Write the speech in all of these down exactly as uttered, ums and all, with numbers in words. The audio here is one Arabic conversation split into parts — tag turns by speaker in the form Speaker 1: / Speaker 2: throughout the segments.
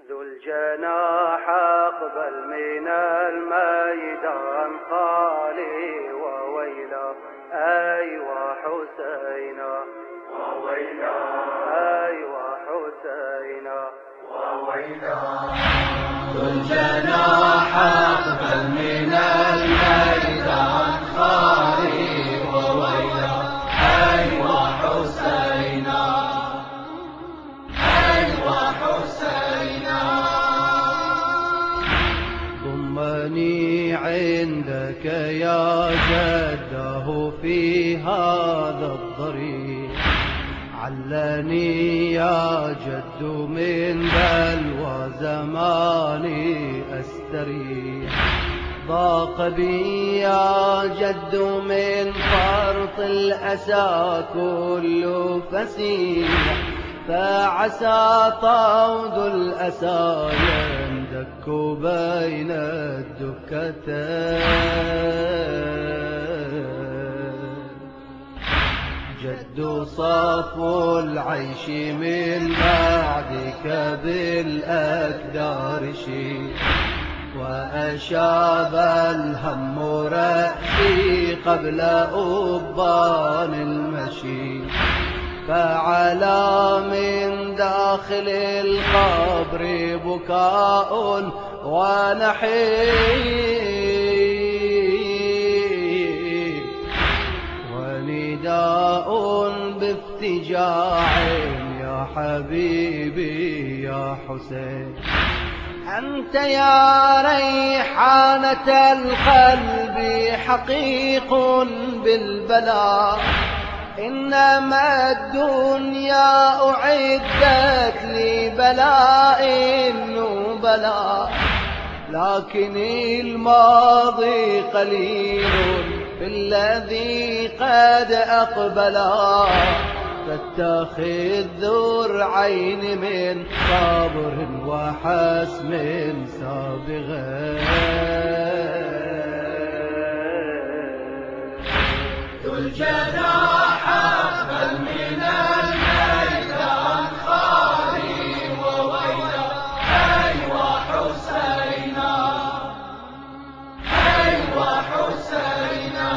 Speaker 1: ذو الجناح أقبل من الميدان خالي وويلا أيوا حسينا
Speaker 2: وويلا
Speaker 1: أيوا حسينا
Speaker 2: وويلا ذو الجناح أقبل من الميدان خالي وويلا أيوا حسينا أيوا حسينا
Speaker 1: ضمني عندك يا جده في هذا الضريح علني يا جد من بلوى زماني أستريح ضاق بي يا جد من فرط الأسى كل فسيح فعسى طود الأسى يندك بين الدكتين جد صفو العيش من بعدك بالأكدار شيء وأشاب الهم رأسي قبل أبان المشي فعلى من داخل القبر بكاء ونحيب ونداء بافتجاع يا حبيبي يا حسين أنت يا ريحانة القلب حقيق بالبلاء إنما الدنيا أعدت لبلاء وبلاء لكن الماضي قليل بالذي قد أقبلا فاتخذ ذو العين من صبر وحسم سابغين
Speaker 2: ذو الجناح أقبل من الميدان خالي وويلا أيوا حسينا أيوا حسينا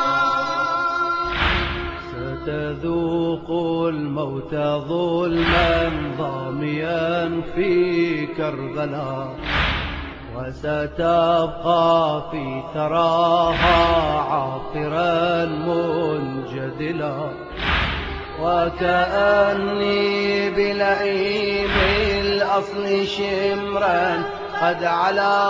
Speaker 1: ستذوق الموت ظلما ضاميا في كربلاء وستبقى في ثراها عاطرا منجدلا وكأني بلئيم الأصل شمرا قد علا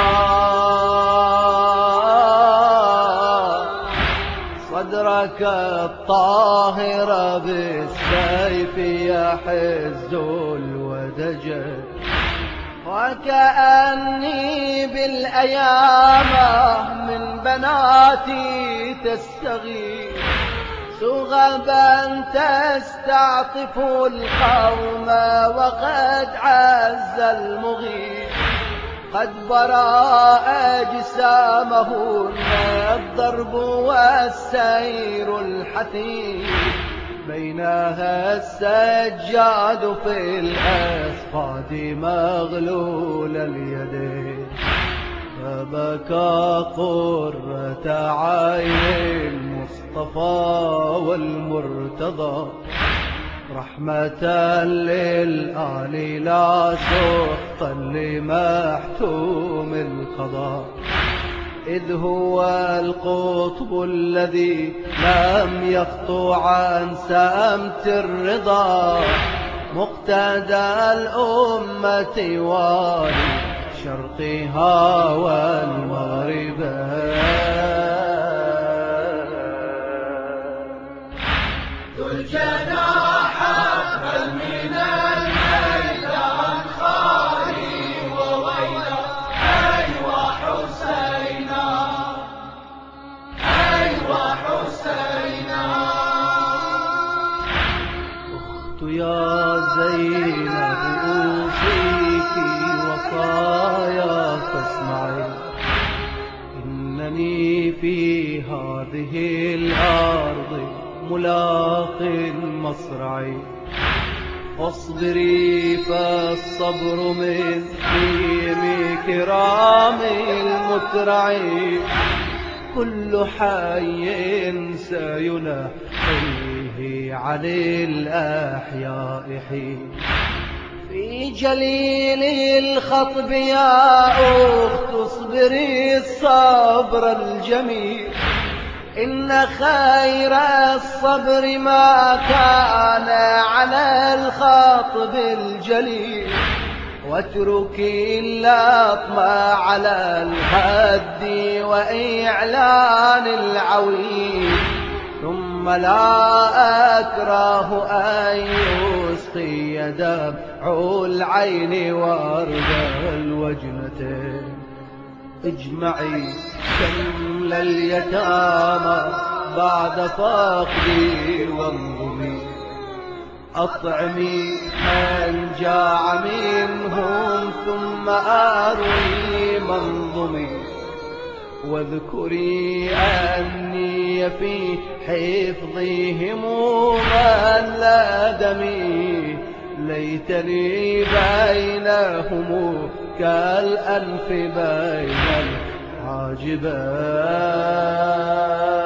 Speaker 1: صدرك الطاهر بالسيف يحز الودجل وكأني بالأيام من بناتي تستغيث سغبا تستعطف القوم وقد عز المغيث قد برا أجسامهن الضرب والسير الحثيث بينها السجاد في الأسفاد مغلول اليدين فبكى قرة عين المصطفى والمرتضى رحمة للآل لا سخطا لمحتوم القضاء إذ هو القطب الذي لم يخطو عن سمت الرضا مقتدى الأمة والي شرقها والمغربها
Speaker 2: ذو الجناح أقبل من الميدان خالي وويلا أيوا حسينا أيوا حسينا
Speaker 1: أخت يا زينب أوصيك وصايا فاسمعي إنني في هذه الأرض ملاق مصرعي واصبري فالصبر من ديم كرام المترعي، كل حي سينحيه عن الأحياء حين. في جليل الخطب يا أخت اصبري الصبر الجميل، إن خير الصبر ما كان على الخطب الجليل، واتركي اللطم على الخد وإعلان العويل، ثم لا أكره أن يسقي دمع العين ورد الوجنتين. اجمعي شمل اليتامى بعد فقدي وانظمي، أطعمي من جاع منهم ثم أروي منظمي، واذكري أني في حفظهم من لا دمي، ليتني بينهم كالأنف بين الحاجبين.